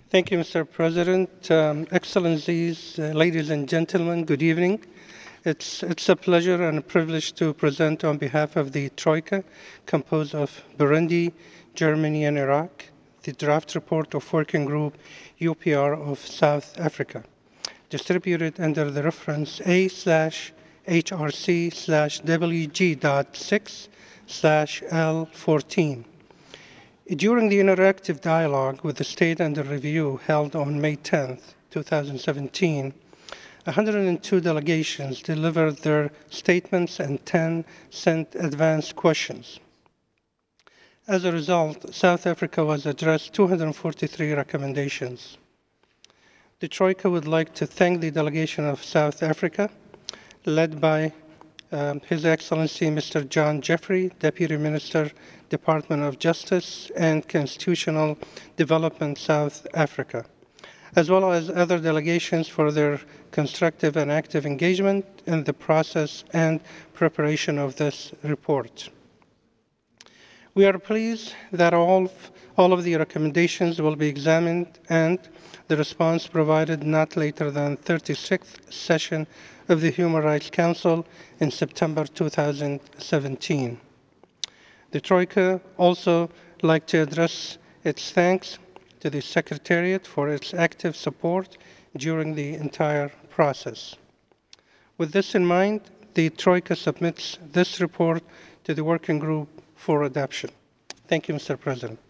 Thank you, Mr. President. Excellencies, ladies and gentlemen, good evening. It's a pleasure and a privilege to present on behalf of the Troika, composed of Burundi, Germany, and Iraq, the draft report of Working Group UPR of South Africa, distributed under the reference A/HRC/WG.6/L14. During the interactive dialogue with the state under review held on May 10, 2017, 102 delegations delivered their statements and 10 sent advanced questions. As a result, South Africa was addressed 243 recommendations. The Troika would like to thank the delegation of South Africa, led by His Excellency Mr. John Jeffrey, Deputy Minister, Department of Justice and Constitutional Development, South Africa, as well as other delegations for their constructive and active engagement in the process and preparation of this report. We are pleased that all of the recommendations will be examined and the response provided not later than 36th session of the Human Rights Council in September 2017. The Troika also like to address its thanks to the Secretariat for its active support during the entire process. With this in mind, the Troika submits this report to the working group for adoption. Thank you, Mr. President.